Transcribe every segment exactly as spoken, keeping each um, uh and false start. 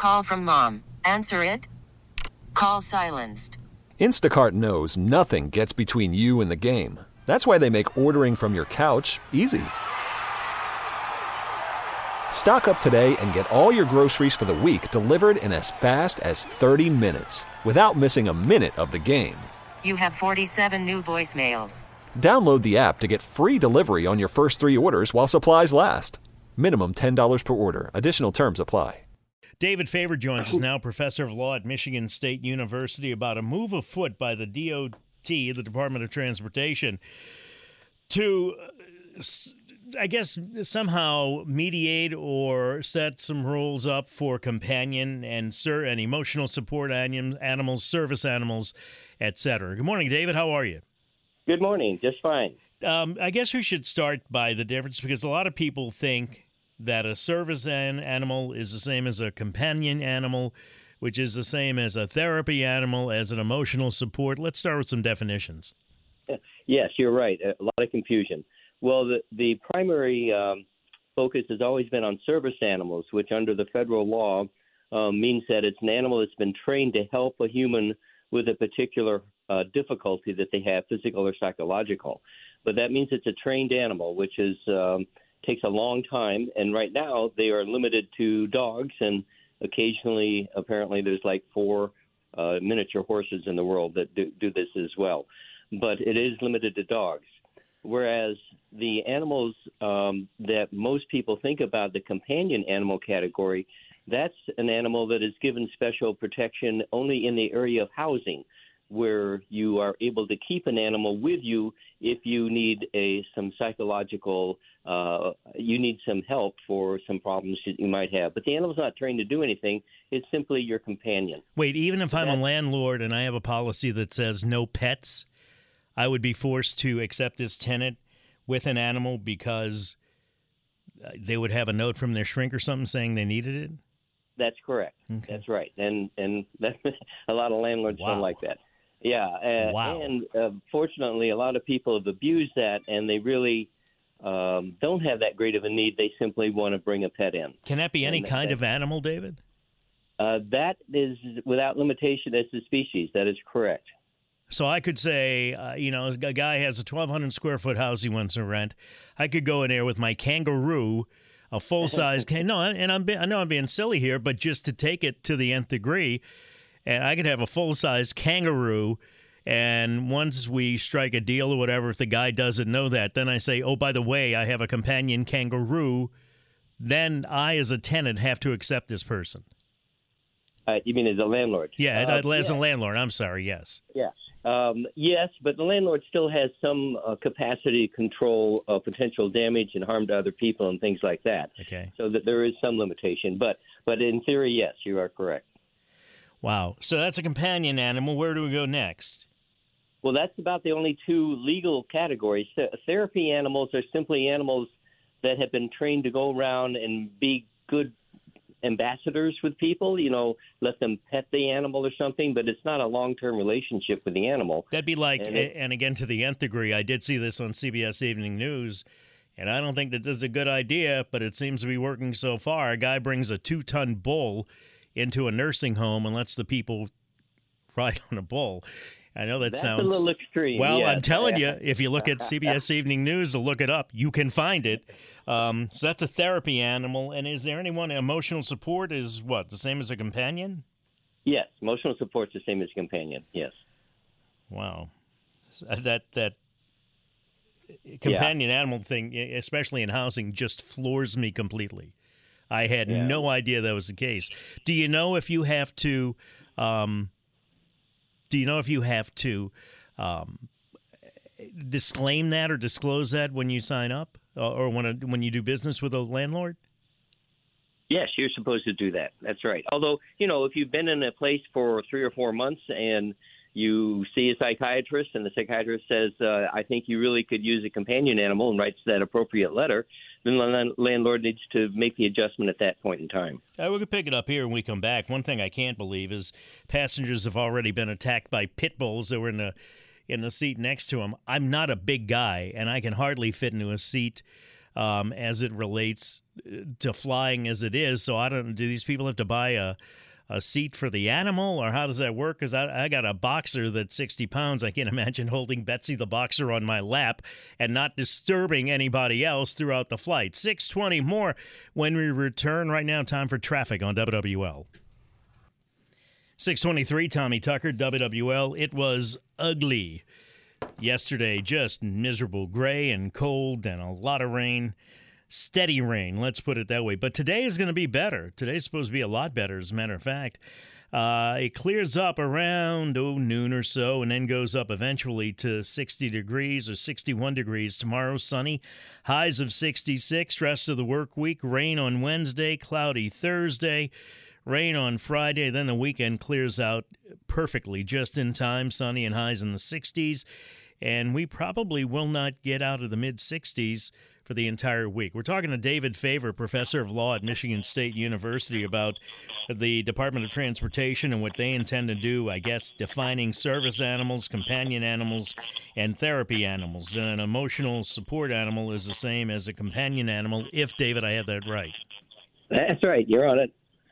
Call from mom. Answer it. Call silenced. Instacart knows nothing gets between you and the game. That's why they make ordering from your couch easy. Stock up today and get all your groceries for the week delivered in as fast as thirty minutes without missing a minute of the game. You have forty-seven new voicemails. Download the app to get free delivery on your first three orders while supplies last. Minimum ten dollars per order. Additional terms apply. David Faber joins us now, professor of law at Michigan State University, about a move afoot by the D O T, the Department of Transportation, to, I guess, somehow mediate or set some rules up for companion and, sur- and emotional support anim- animals, service animals, et cetera. Good morning, David. How are you? Good morning. Just fine. Um, I guess we should start by the difference, because a lot of people think that a service an animal is the same as a companion animal, which is the same as a therapy animal, as an emotional support. Let's start with some definitions. Yes, you're right. A lot of confusion. Well, the, the primary um, focus has always been on service animals, which under the federal law um, means that it's an animal that's been trained to help a human with a particular uh, difficulty that they have, physical or psychological. But that means it's a trained animal, which is um, takes a long time. And right now they are limited to dogs, and occasionally, apparently, there's like four uh, miniature horses in the world that do, do this as well. But it is limited to dogs. Whereas the animals um, that most people think about, the companion animal category, that's an animal that is given special protection only in the area of housing, where you are able to keep an animal with you if you need a some psychological, uh, you need some help for some problems that you might have. But the animal's not trained to do anything. It's simply your companion. Wait, even if I'm a landlord and I have a policy that says no pets, I would be forced to accept this tenant with an animal because they would have a note from their shrink or something saying they needed it? That's correct. Okay. That's right. And and that, a lot of landlords wow. don't like that. Yeah. Uh, wow. And uh, fortunately, a lot of people have abused that, and they really um, don't have that great of a need. They simply want to bring a pet in. Can that be any and kind that, of animal, David? Uh, that is without limitation as the species. That is correct. So I could say, uh, you know, a guy has a twelve hundred square foot house he wants to rent. I could go in there with my kangaroo, a full size can. No, and I'm be- I know I'm being silly here, but just to take it to the nth degree, and I could have a full size kangaroo. And once we strike a deal or whatever, if the guy doesn't know that, then I say, oh, by the way, I have a companion kangaroo. Then I, as a tenant, have to accept this person. Uh, you mean as a landlord? Yeah, uh, as yeah. a landlord. I'm sorry. Yes. Yes. Um, yes, but the landlord still has some uh, capacity to control uh, potential damage and harm to other people and things like that. Okay. So that there is some limitation, but but in theory, yes, you are correct. Wow. So that's a companion animal. Where do we go next? Well, that's about the only two legal categories. Th- therapy animals are simply animals that have been trained to go around and be good ambassadors with people, you know, let them pet the animal or something, but it's not a long-term relationship with the animal. That'd be like, and, it, and again, to the nth degree, I did see this on C B S Evening News, and I don't think that this is a good idea, but it seems to be working so far. A guy brings a two-ton bull into a nursing home and lets the people ride on a bull. I know that That's sounds a little extreme. Well, yes. I'm telling you, if you look at C B S Evening News, look it up, you can find it. Um, so that's a therapy animal. And is there anyone, emotional support is what, the same as a companion? Yes, emotional support's the same as a companion, yes. Wow. That that companion yeah. animal thing, especially in housing, just floors me completely. I had yeah. no idea that was the case. Do you know if you have to um, do you know if you have to um, disclaim that or disclose that when you sign up or when a, when you do business with a landlord? Yes, you're supposed to do that. That's right. Although, you know, if you've been in a place for three or four months and you see a psychiatrist and the psychiatrist says, uh, I think you really could use a companion animal and writes that appropriate letter, then the landlord needs to make the adjustment at that point in time. Uh, we're going to pick it up here when we come back. One thing I can't believe is passengers have already been attacked by pit bulls that were in the, in the seat next to them. I'm not a big guy, and I can hardly fit into a seat um, as it relates to flying as it is. So I don't. Do these people have to buy a a seat for the animal, or how does that work? Because I, I got a boxer that's sixty pounds. I can't imagine holding Betsy the boxer on my lap and not disturbing anybody else throughout the flight. six twenty more when we return. Right now, time for traffic on W W L. six twenty-three, Tommy Tucker, W W L. It was ugly yesterday, just miserable, gray and cold and a lot of rain. Steady rain, let's put it that way. But today is going to be better. Today's supposed to be a lot better, as a matter of fact. Uh, it clears up around oh, noon or so and then goes up eventually to sixty degrees or sixty-one degrees. Tomorrow, sunny, highs of sixty-six. Rest of the work week, rain on Wednesday, cloudy Thursday, rain on Friday. Then the weekend clears out perfectly, just in time, sunny and highs in the sixties. And we probably will not get out of the mid-sixties for the entire week. We're talking to David Favor, professor of law at Michigan State University, about the Department of Transportation and what they intend to do, I guess, defining service animals, companion animals, and therapy animals. And an emotional support animal is the same as a companion animal, if, David, I have that right. That's right. You're on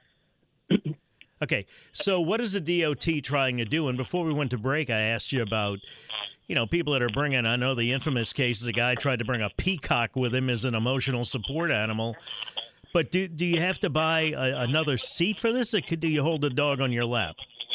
it. Okay, so what is the D O T trying to do? And before we went to break, I asked you about, you know, people that are bringing, I know the infamous case is a guy tried to bring a peacock with him as an emotional support animal. But do do you have to buy a, another seat for this, or could, do you hold the dog on your lap?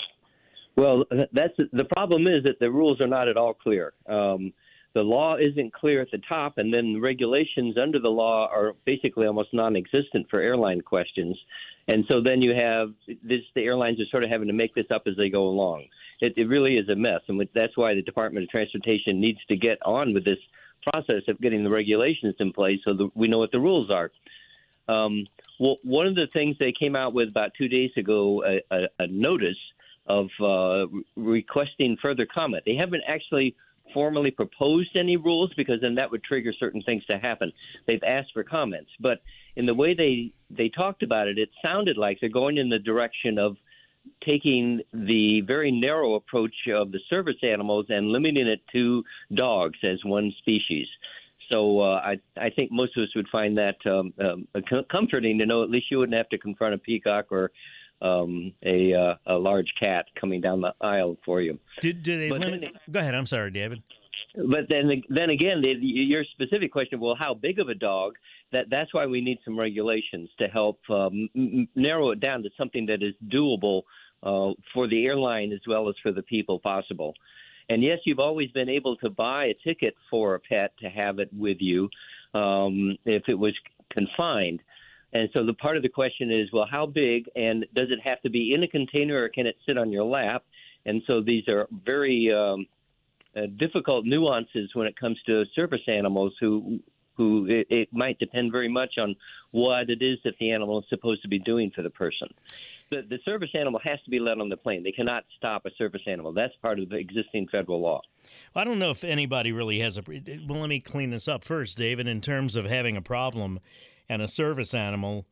Well, that's the problem is that the rules are not at all clear. Um, the law isn't clear at the top, and then regulations under the law are basically almost non-existent for airline questions. And so then you have this, the airlines are sort of having to make this up as they go along. It, it really is a mess, and that's why the Department of Transportation needs to get on with this process of getting the regulations in place so that we know what the rules are. Um, well, one of the things they came out with about two days ago, a, a, a notice of uh, requesting further comment. They haven't actually formally proposed any rules because then that would trigger certain things to happen. They've asked for comments, but in the way they, they talked about it, it sounded like they're going in the direction of taking the very narrow approach of the service animals and limiting it to dogs as one species. So uh, I, I think most of us would find that um, um, comforting to know at least you wouldn't have to confront a peacock or um, a, uh, a large cat coming down the aisle for you. Do, do they but limit? Then, Go ahead. I'm sorry, David. But then, then again, the, your specific question, well, how big of a dog? That that's why we need some regulations to help um, m- narrow it down to something that is doable uh, for the airline as well as for the people possible. And yes, you've always been able to buy a ticket for a pet to have it with you um, if it was confined. And so the part of the question is, well, how big, and does it have to be in a container or can it sit on your lap? And so these are very um, uh, difficult nuances when it comes to service animals who who it, it might depend very much on what it is that the animal is supposed to be doing for the person. The, the service animal has to be let on the plane. They cannot stop a service animal. That's part of the existing federal law. Well, I don't know if anybody really has a – well, let me clean this up first, David, in terms of having a problem and a service animal.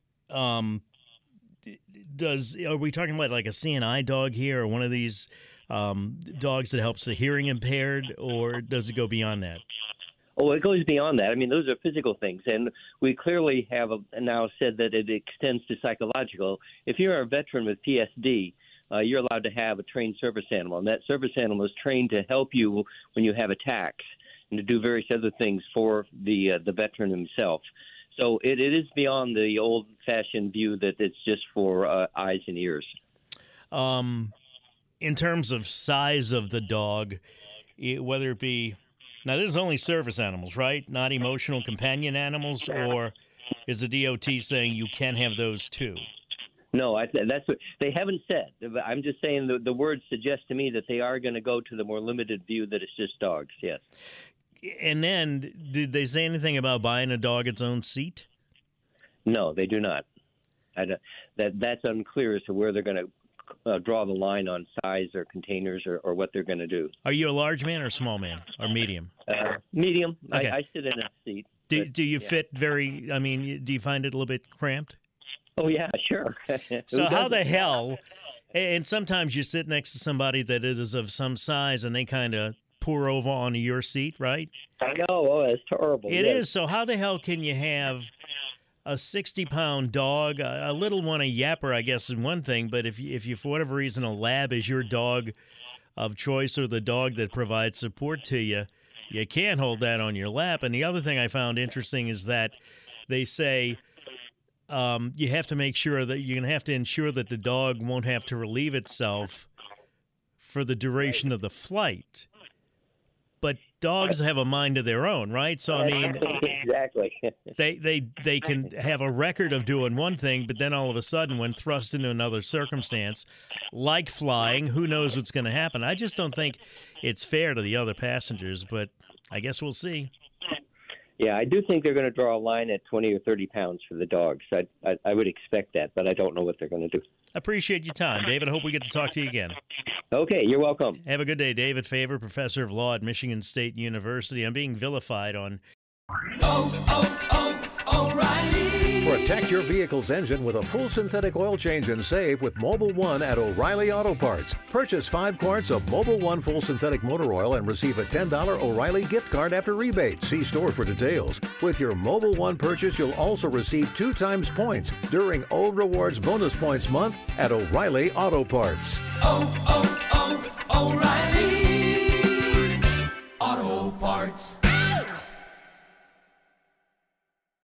Um, does are we talking about like a C N I dog here or one of these um, dogs that helps the hearing impaired, or does it go beyond that? Oh, it goes beyond that. I mean, those are physical things, and we clearly have a, now said that it extends to psychological. If you're a veteran with P S D, uh, you're allowed to have a trained service animal, and that service animal is trained to help you when you have attacks and to do various other things for the uh, the veteran himself. So it, it is beyond the old-fashioned view that it's just for uh, eyes and ears. Um, in terms of size of the dog, it, whether it be now, this is only service animals, right? Not emotional companion animals, or is the D O T saying you can have those too? No, I, that's what they haven't said. I'm just saying the, the words suggest to me that they are going to go to the more limited view that it's just dogs, yes. And then, did they say anything about buying a dog its own seat? No, they do not. I, that That's unclear as to where they're going to Uh, draw the line on size or containers or, or what they're going to do. Are you a large man or small man or medium? Uh, medium. Okay. I, I sit in a seat. Do, but, do you yeah. fit very, I mean, do you find it a little bit cramped? Oh, yeah, sure. So how the doesn't? hell, and sometimes you sit next to somebody that is of some size and they kind of pour over onto your seat, right? I know. Oh, it's terrible. It yes. is. So how the hell can you have a sixty-pound dog, a, a little one, a yapper, I guess, is one thing, but if you, if you, for whatever reason, a lab is your dog of choice or the dog that provides support to you, you can't hold that on your lap. And the other thing I found interesting is that they say um, you have to make sure that you're going to have to ensure that the dog won't have to relieve itself for the duration of the flight. But dogs have a mind of their own, right? So, I mean, exactly. they, they, they can have a record of doing one thing, but then all of a sudden, when thrust into another circumstance, like flying, who knows what's going to happen? I just don't think it's fair to the other passengers, but I guess we'll see. Yeah, I do think they're going to draw a line at twenty or thirty pounds for the dogs. I, I, I would expect that, but I don't know what they're going to do. Appreciate your time, David. I hope we get to talk to you again. Okay, you're welcome. Have a good day. David Faber, professor of law at Michigan State University. I'm being vilified on... Oh, oh, oh, O'Reilly. Protect your vehicle's engine with a full synthetic oil change and save with Mobil one at O'Reilly Auto Parts. Purchase five quarts of Mobil one full synthetic motor oil and receive a ten dollars O'Reilly gift card after rebate. See store for details. With your Mobil one purchase, you'll also receive two times points during O Rewards Bonus Points Month at O'Reilly Auto Parts. Oh, oh,